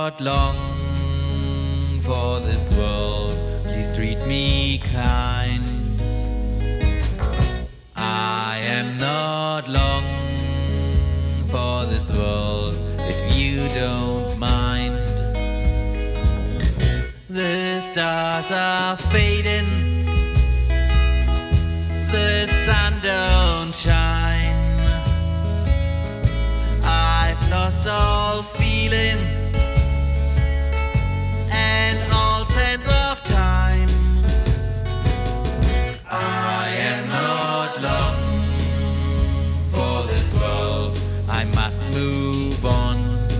not long for this world. Please treat me kind. I am not long for this world, if you don't mind. The stars are fading, the sun don't shine. I've lost all feeling and all sense of time. I am not long for this world, I must move on.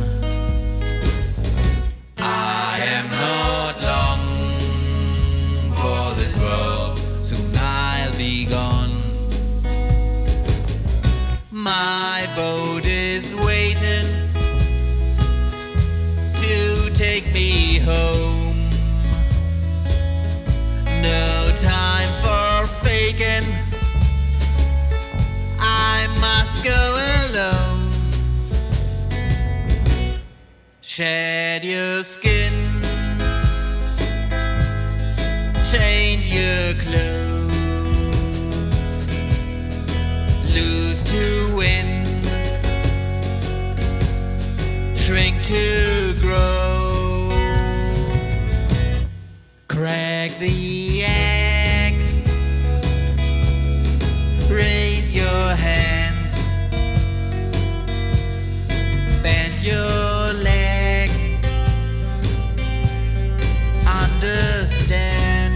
I am not long for this world, soon I'll be gone. My boat is waiting to take me home. No time for faking, I must go alone. Shed your skin, change your clothes, lose to win, shrink to grow. Crack the egg, raise your hands, bend your leg, understand.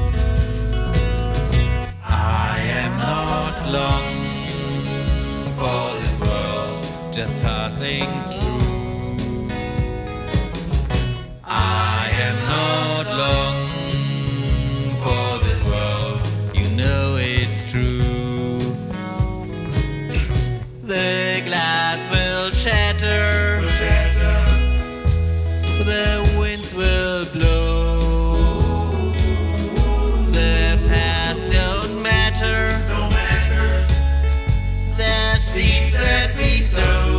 I am not long for this world, just passing through. I am not long for this world, you know it's true. The glass will shatter, the winds will blow. The past don't matter, the seeds that we sow.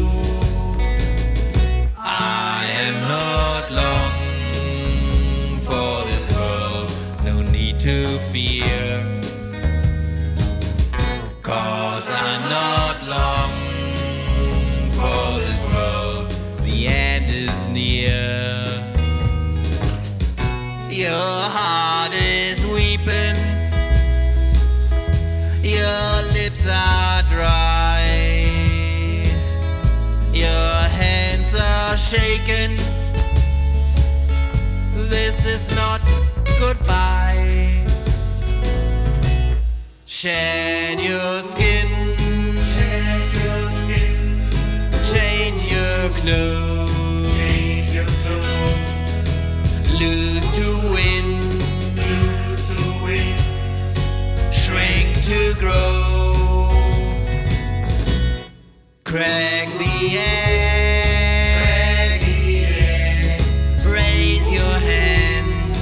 I am not long for this world, no need to fear, 'cause I'm not long for this world, the end is near. Your heart is weeping, your lips are dry, your hands are shaking. This is not goodbye. Shed your skin, change your clothes, lose to win, shrink to grow. Crack the egg, raise your hands,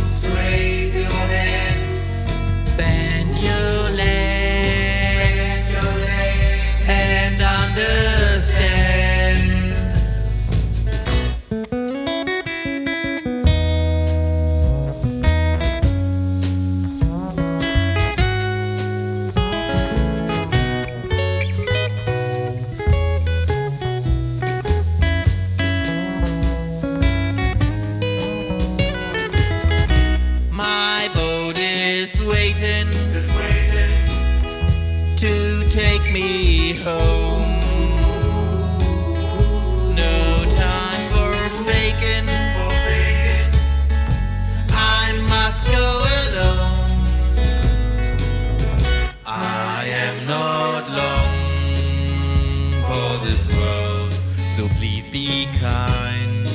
bend your leg, and understand. My boat is waiting to take me home. No time for faking, I must go alone. I am not long for this world, so please be kind.